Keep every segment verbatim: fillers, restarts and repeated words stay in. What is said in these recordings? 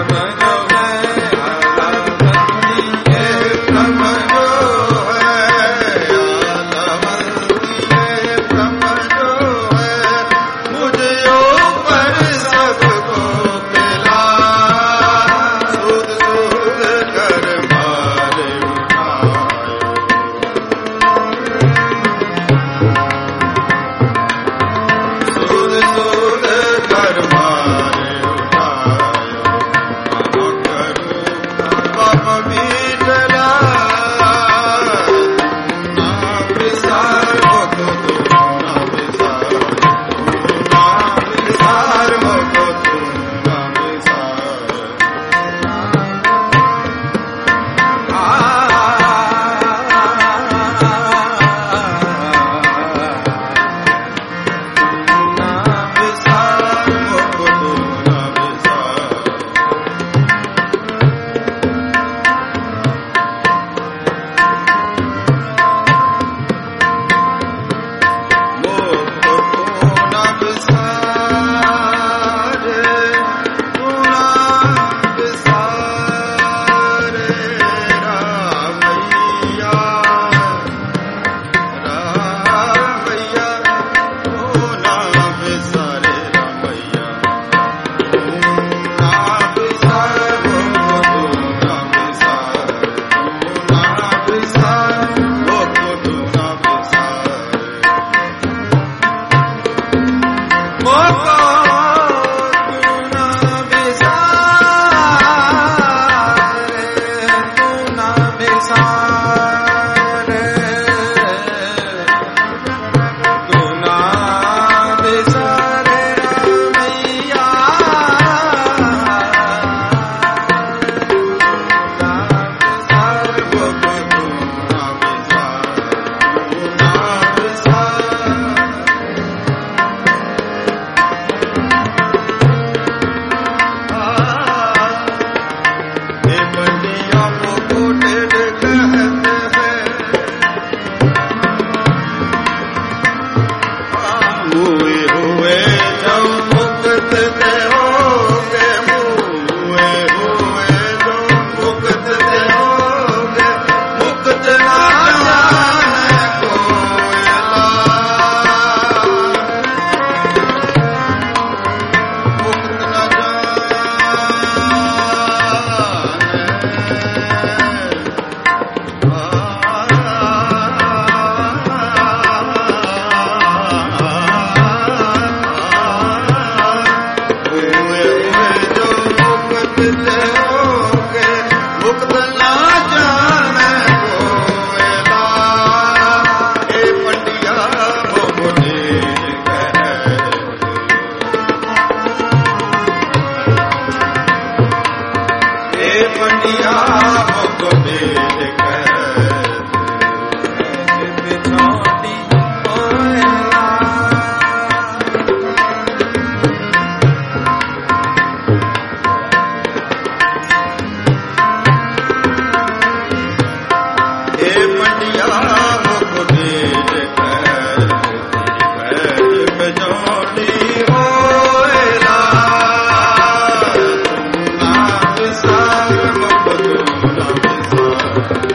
Thank you.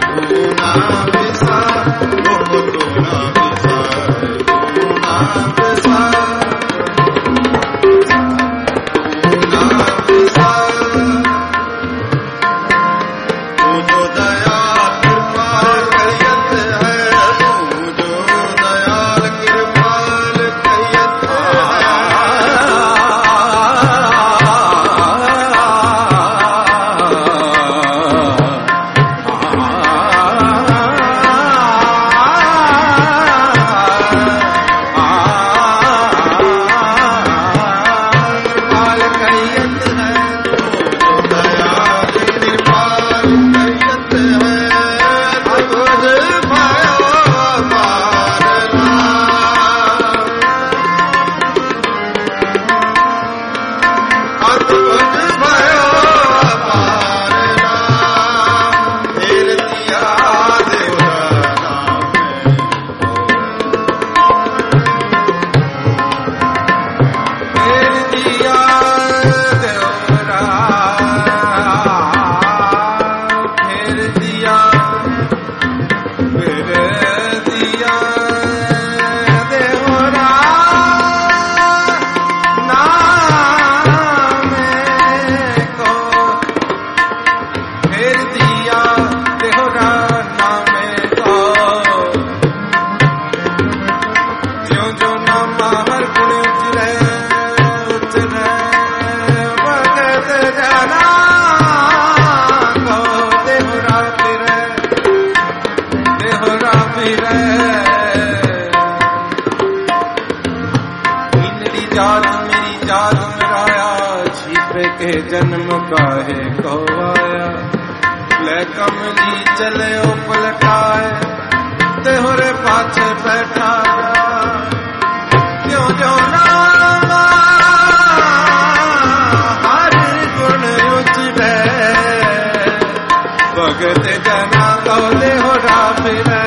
जन्म काहे कहवाया। ले कमली चले ओ पलटाए तेहरे पाछे बैठा क्यों जो नामा हर गुण उचरे भगत जना गौले हो राम रे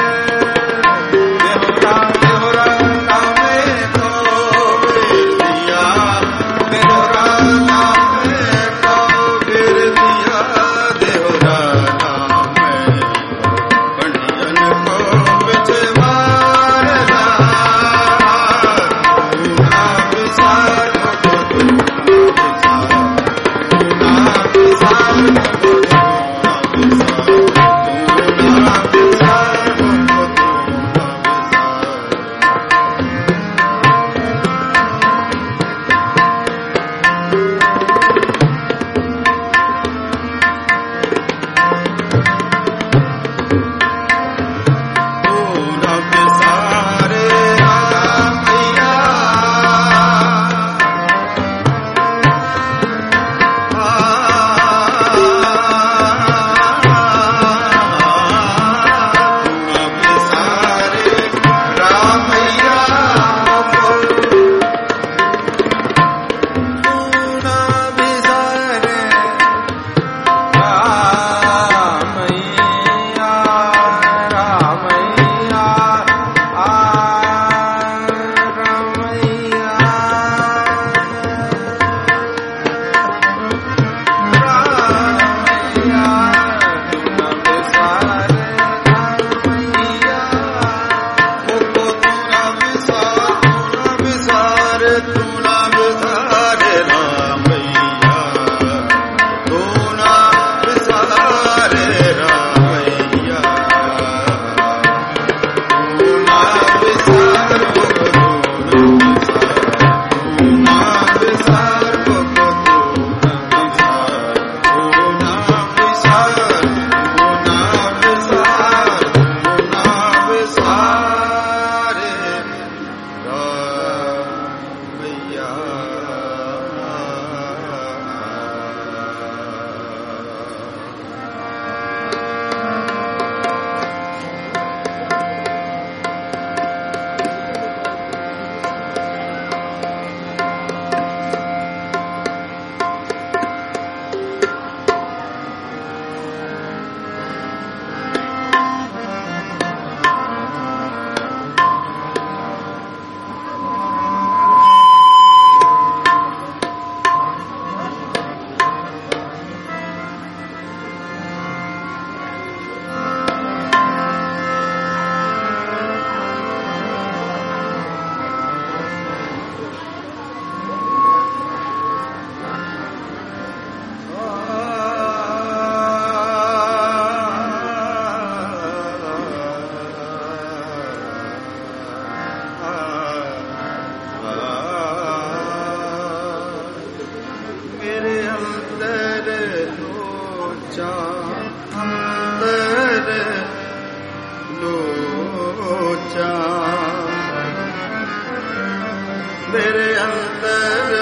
मेरे अंदर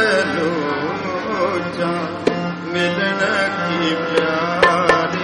लोचा मिलन की प्यारी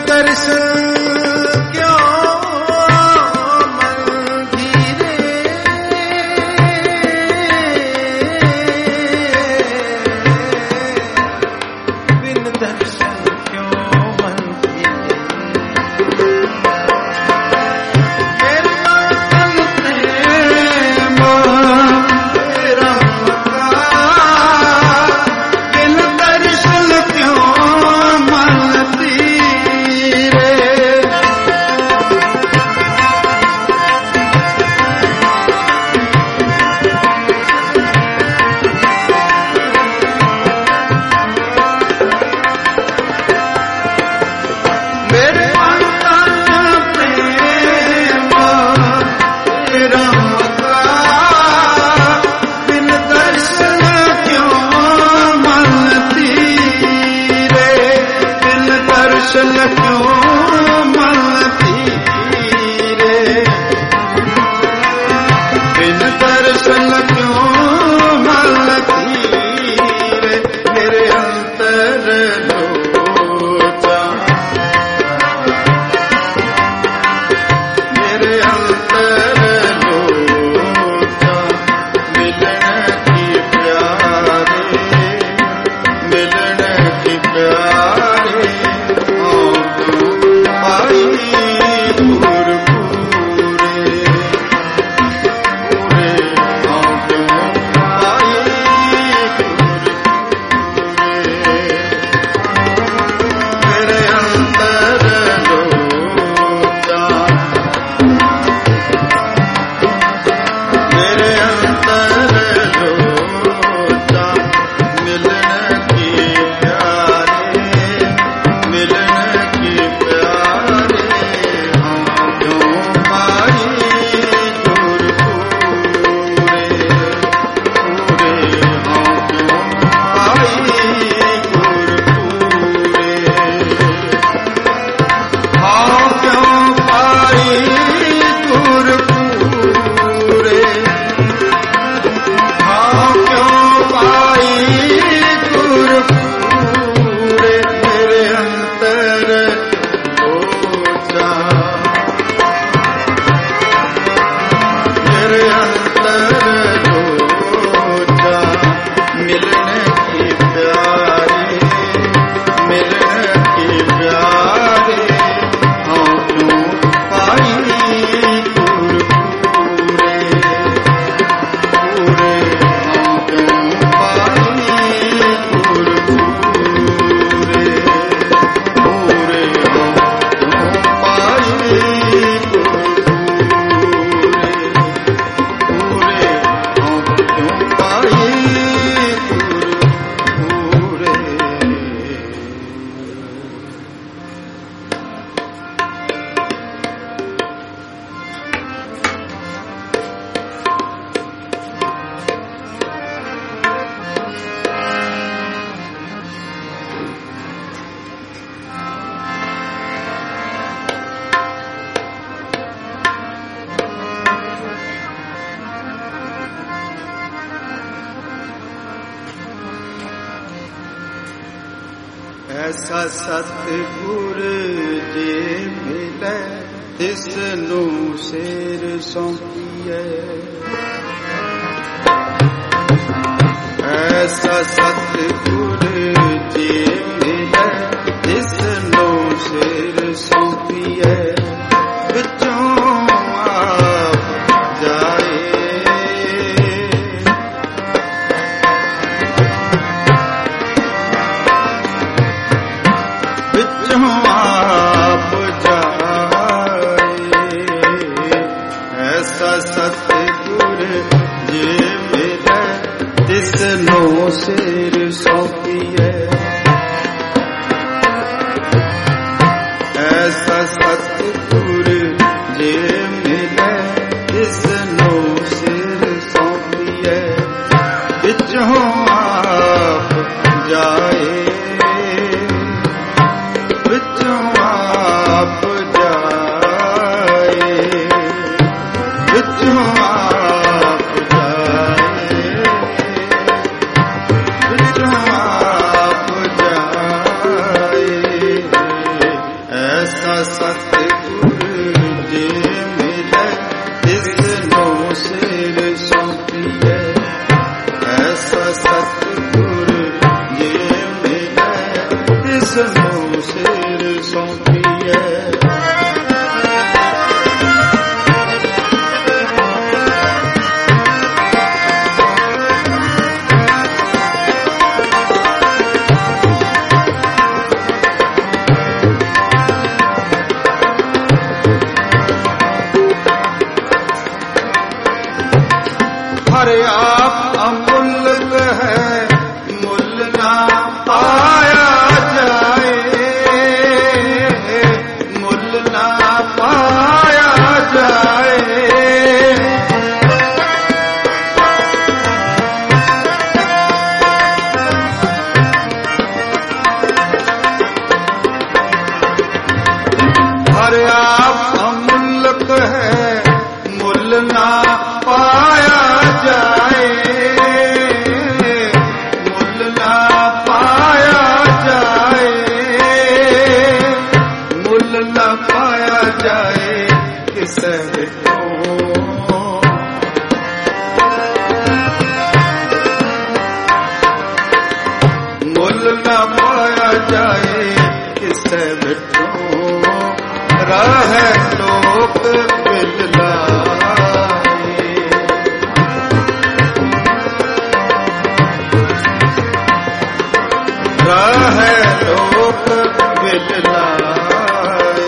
दर्शन क्यों मन धीरे, बिन दर्शन क्यों मन धीरे। मेरे चलते तेरा मक्का, बिन दर्शन क्यों मन धीरे। मेरे अंतर प्रेम तेरा मक्का, बिन दर्शन क्यों मन धीरे, बिन दर्शन क्यों मन धीरे, बिन दर्शन क्यों मन धीरे। मेरे अंतर लोचा, मेरे अंतर लोचा, मिलन की प्यारे, मिलन की प्यारे। हाँ क्यों आई दूर पूरे, पूरे। हाँ क्यों आई दूर पूरे। मेरे अंतर लोचा, मेरे अंतर लोचा, मिलन की प्यारे, मिलन की प्यारे। हाँ क्यों आई दूर पूरे, पूरे। हाँ क्यों आई दूर पूरे। हाँ क्यों आई दूर पूरे, हाँ क्यों आई दूर पूरे। मेरे अंतर लोचा, मेरे अंतर लोचा, मिलन की प्यारे, मिलन की प्यारे। हाँ क्यों आई दूर पूरे, पूरे। हाँ क्यों आई दूर पूरे, पूरे। हाँ क्यों आई दूर पूरे, पूरे। हाँ क्यों आई दूर पूरे। ऐसा सतगुर जे मिले, तिसनू सिर सौंपिए। ऐसा सतगुर जे मिले, तिसनू सिर सौंपिए। विचों आप जाए, विचों आप जाए। ऐसा सतगुर जे मिले, तिसनू सिर सौंपिए। ऐसा सतगुर जे मिले, तिसनू सिर सौंपिए। विचों आप जाए, विचों आप जाए, विचों आप जाए, विचों आप जाए। ਐਸਾ ਸਤਿਗੁਰ ਜੇ ਮਿਲੇ ਤਿਸ ਨੂੰ ਸਿਰ ਸੌਂਪੀਐ ਐਸਾ ਸਤਿਗੁਰ ਜੇ ਮਿਲੇ ਤਿਸ ਨੂੰ ਸਿਰ ਸੌਂਪੀਐ हर आप अमूल्य है मुल ना पाया जाए मुल ना पाया जाए हर आप अमूल्य है मुल ना पाया जाए मुल ना पाया जाए मुल ना पाया जाए किसे मुल ना पाया जाए किसे बिठो राह लोक बिलला है लोक बिललाए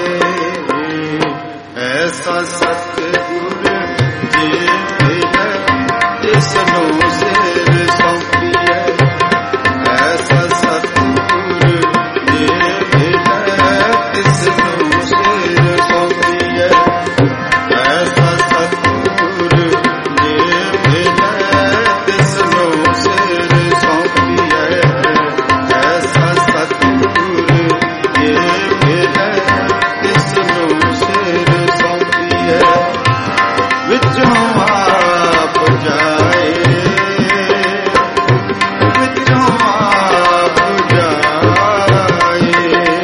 ऐसा सतगुर जे मिले तिसनु सिर सौंपीऐ ऐसा सतगुर जे मिले तिसनु सिर सौंपीऐ ऐसा सतगुर जे मिले तिसनु सिर सौंपीऐ ऐसा सतगुर जे मिले तिसनु सिर सौंपीऐ विचों आप जाए विचों आप जाए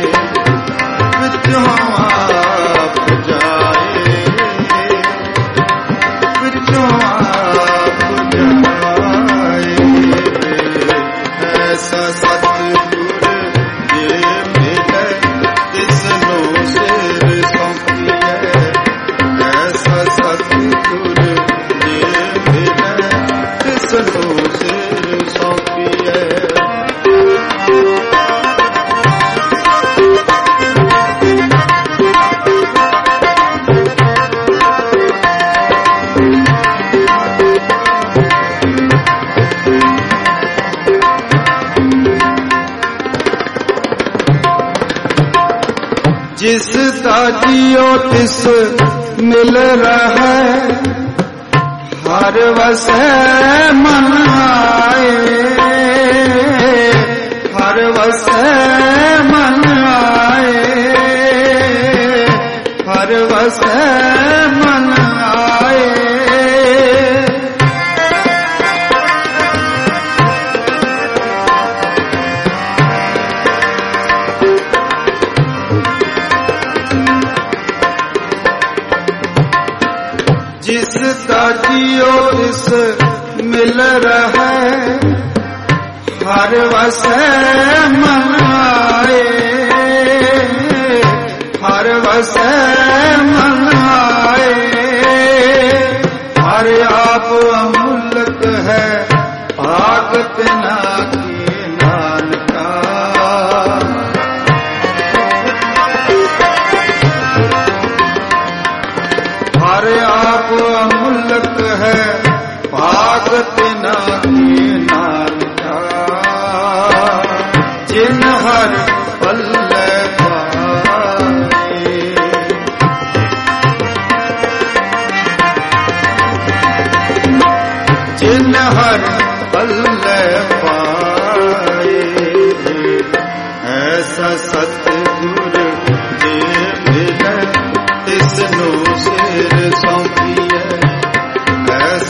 विचों आप जाए विचों आप जाए ऐसा सतगुर जे मिले तिसनु सिर सौंपीऐ ऐसा सतगुर जे मिले तिसनु सिर सौंपीऐ जिस ताजियो तिस मिल रहा हर वसै मन आए हर वसै मन आए हर वसै मन आए जिस ताजियो तिस मिल रहा हर वसै मन आए हर वसै मन आए हर आप अमूल्य है भागत ना की नानका हर आप अमूल्य है भागत ना की नानका जिन हर पल्ले पाए जिन हर पल्ले पाए ऐसा सतगुर जे मिले तिसनु सिर सौंपीऐ ऐसा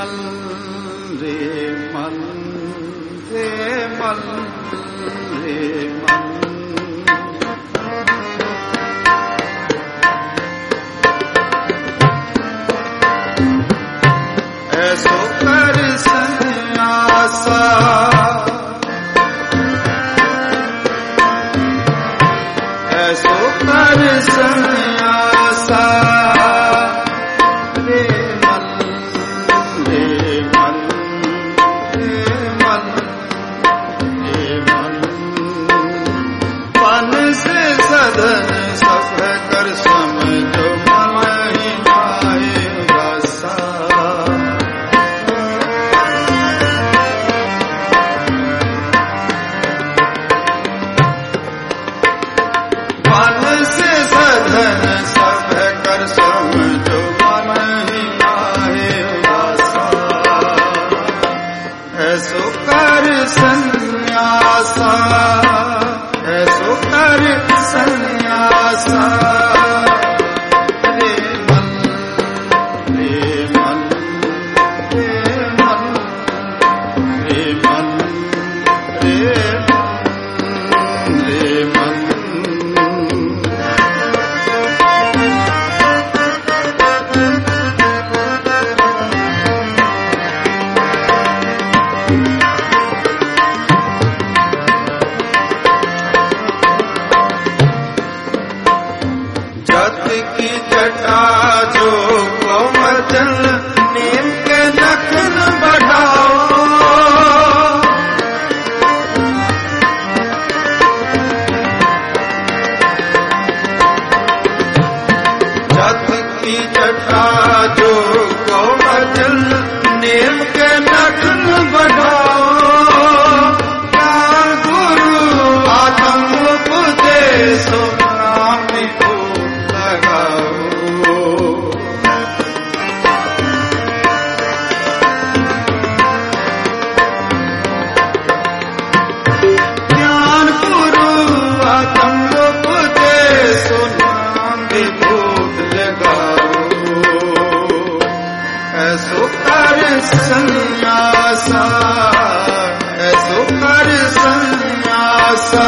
मन रे मन रे मन रे मन। ऐसो कर संन्यासा ऐसो कर संन्यासा रे मन रे मन रे मन रे मन। मन से सदन सब कर समझो मन ही माए उदासा। मन से सधन सब कर समझो मन ही माहे उदासा। ऐसो कर संन्यासा ऐसो कर संन्यासा रे मन रे मन रे मन रे मन रे मन रे मन। जत की जटा जो गोवर्धन नेम के नखन बढ़ाओ। जत की जटा जो गोवर्धन नेम के नखन बढ़ाओ। ज्ञान गुरु आत्म उपदेश नामी को लगाओ। ज्ञान गुरु आत्म उपदेश नामी को लगाओ। ऐसो कर संन्यासा ऐसो कर संन्यासा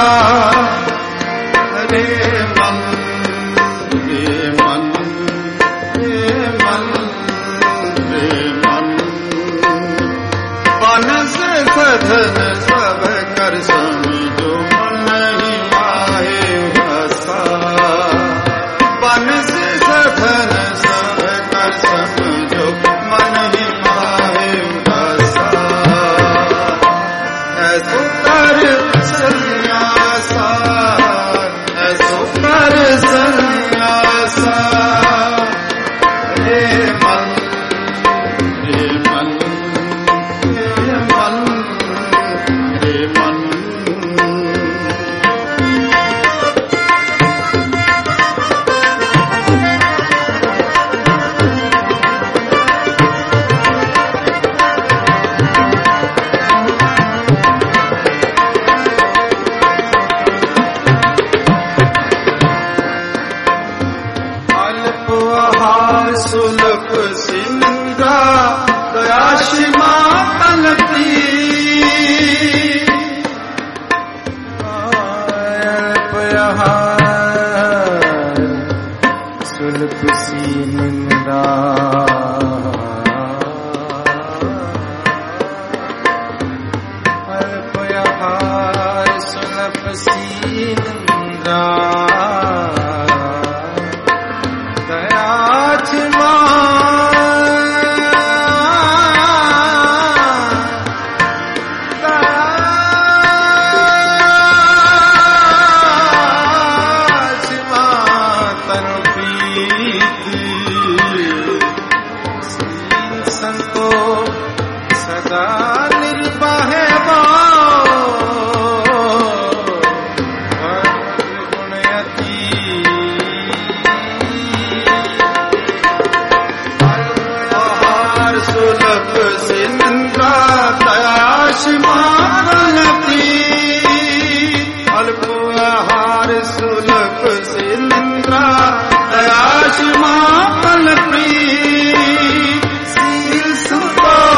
रे मन रे मन रे मन रे मन। मन से सधन सब कर समझो मन ही माहे उदासा। मन से सधन सब कर समझो मन ही माहे उदासा। ऐसो कर संन्यासा ऐसो कर संन्यासा रे मन रे मन रे मन रे मन। सुलभ सिंगा दयाशिमा तलती। सुलभ सी निंदा अल्पयहार सुलभ सी निंदा। दयाशिमा पलती सील सुतो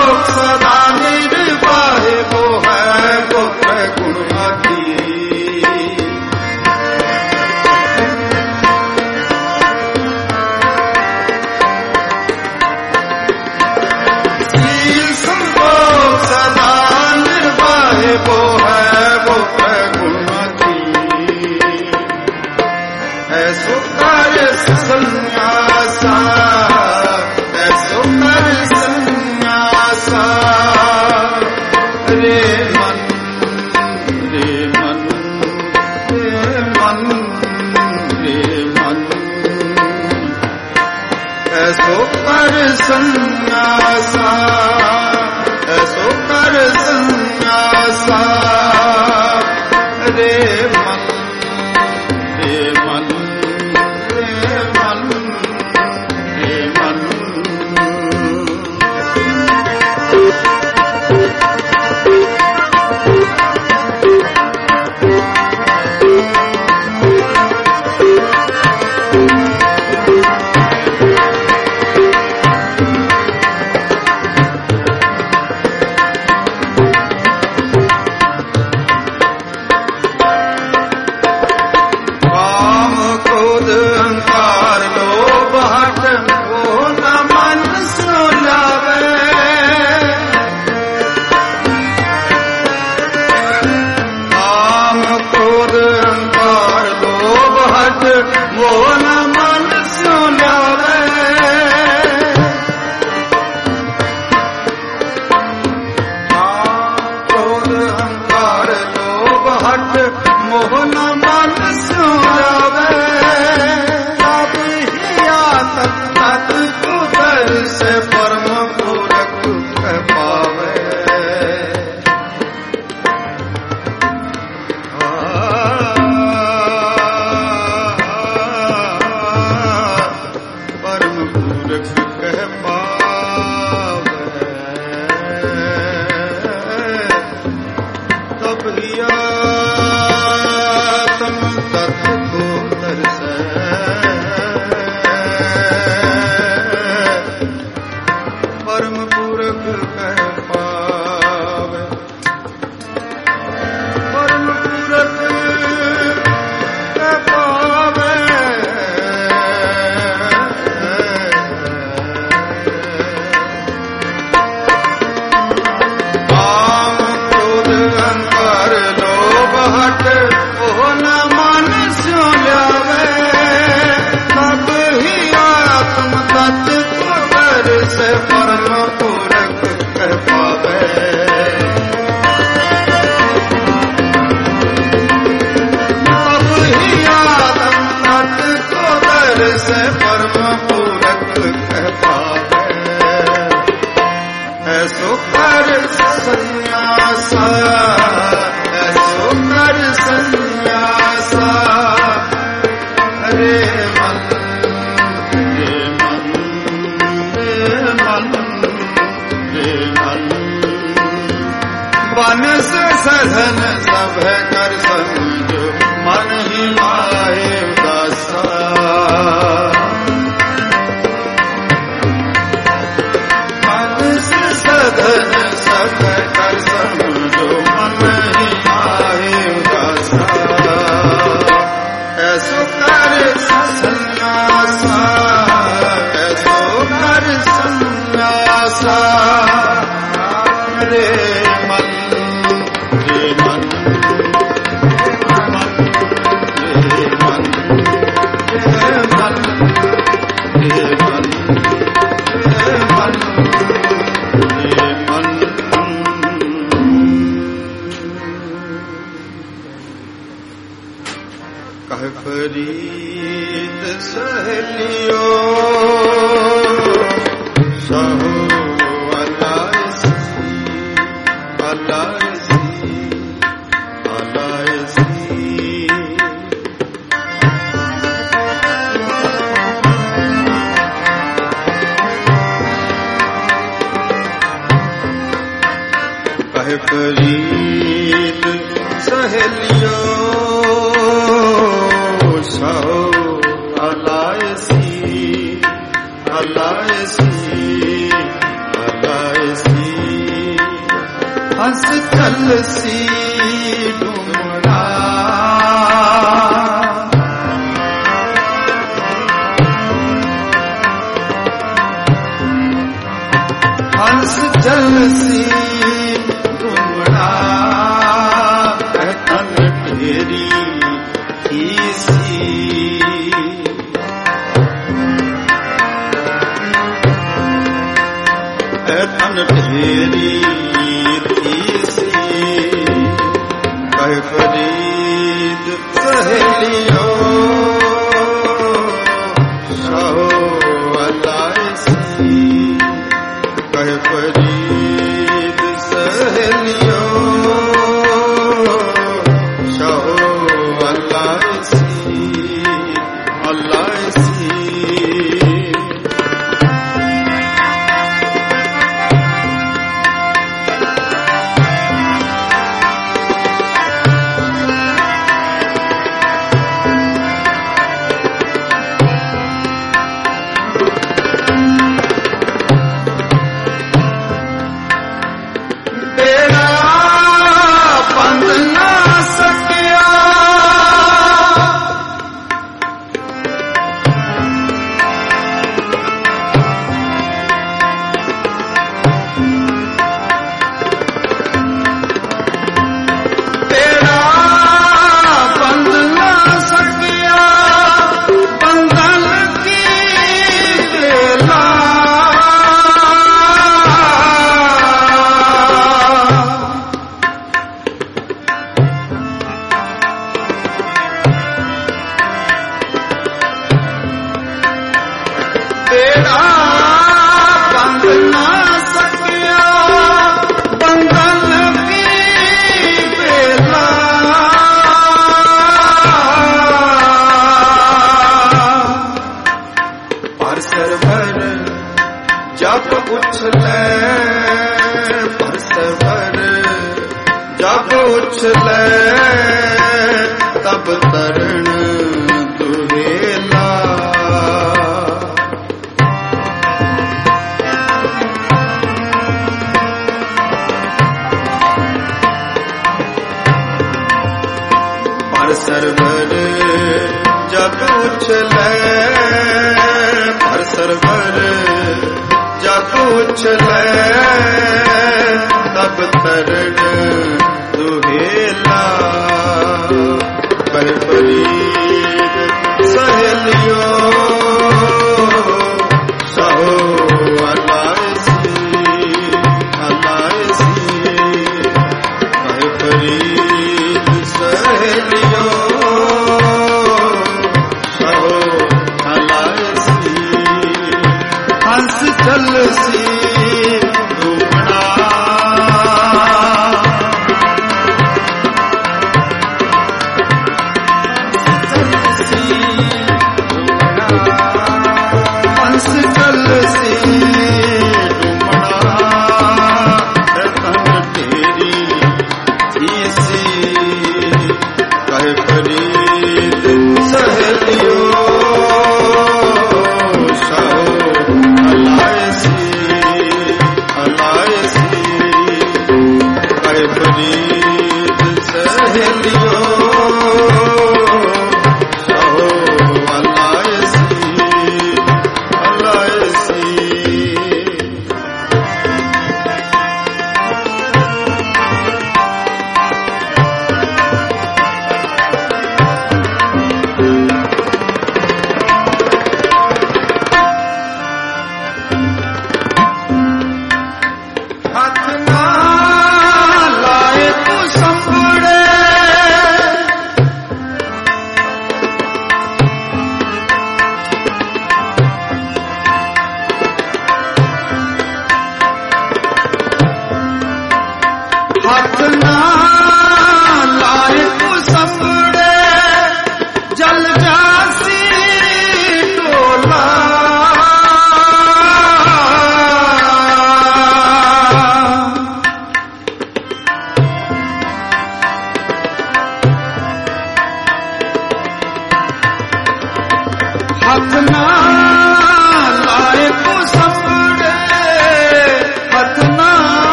पूरक कह पावे परम पूरक कह पावे काम क्रोध अहंकार लोभ हट ओह न मन स्यो ल्यावे तब ही आत्म तत्व कर से परम पूरक कह पावे तब ही आत्म तत्व कर से परम पूरक कह पावे ऐसो कर संन्यासा ऐसो कर संन्यासा रे मन रे मन रे मन रे मन बन से सधन सब कर समझो मन ही माहे उदासा सधन सब कर समझो मन ही माहे उदासा ऐसो कर संन्यासा ऐसो कर संन्यासा रे मन रे मन रे मन रे मन रे मन रे मन कह फरीद सहेलियो सहो अलायसी अलायसी अलायसी कह फरीद सहेलियो सहो अलायसी अलायसी अलायसी हंस चलसी डुमरा हंस चलसी डुमरा तन ढेरी तन ढेरी थीसी कह फरीद सहेलियो सहो अलायसी कह फरीद सहेलियो सहो अलायसी अलायसी जब उछले तब तरण दुहेला। ਹਰ ਸਰਵਰ ਜਗ ਉਛਲੈ ਹਰ ਸਰਵਰ ਜਗ ਉਛਲੈ ਤਬ ਤਰਨ ਦੁਹੇਲਾ ਪਰ ਪਰੀਤ ਸਹੇਲਿਓ ਸਹੋ ਅਲਾਇਸੀ ਅਲਾਇਸੀ ਪਰ ਪਰੀਤ ਸਹੇਲਿਓ ਸਹੋ ਅਲਾਇਸੀ ਹੰਸ ਚਲਸੀ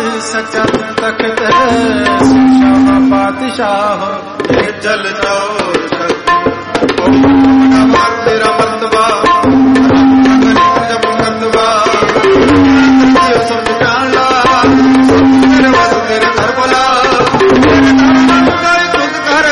सचा तख्त शिक्षा पातशाह जल जाओ तेरा मर्तबा जब मर्तबा सब जान ला तेरे बस तेरे घर बोला सुध कर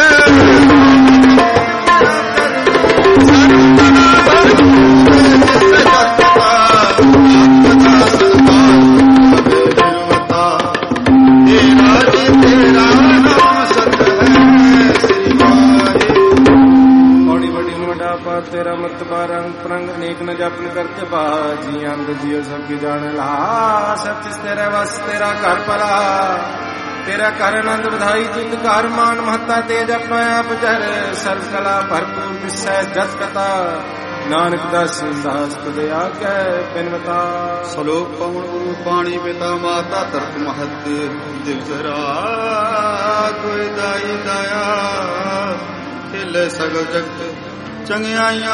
तेरा मर्तबा रंग परंग अनेक न जपन करते बाजी अंग जियो सबकी जान ला सच तेरा वस तेरा घर पला तेरा कर आनंद बधाई तुद घर मान महता तेज अपना पजर सर्व कला भरपूर विषय जत कथा नानक दास दास तुद आज्ञा बिनवता सलोक पवन गुरु पाणी पिता माता तरत महत दिवसरा कोई दाई दाया खिले सगल जगत चंगियाइयां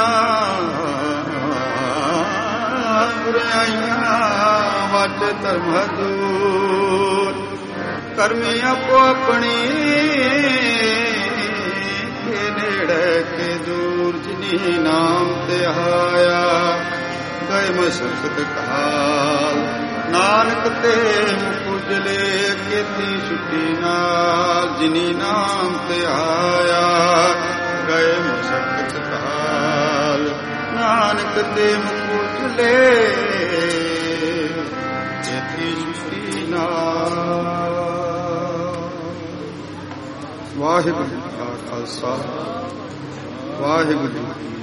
बुराइयां वट धर्म दूर करमी आपो अपनी के नेड़े के दूर जिनी नाम ते आया गए मशक्कत काल नानक ते मुकुजले खेती छुट्टी नाल जिनी नाम ते आया गए मशक्कत काल नानक ते मुकुजले खेती छुट्टी नाल। वाहिगुरू जी का खालसा वाहिगुरू जी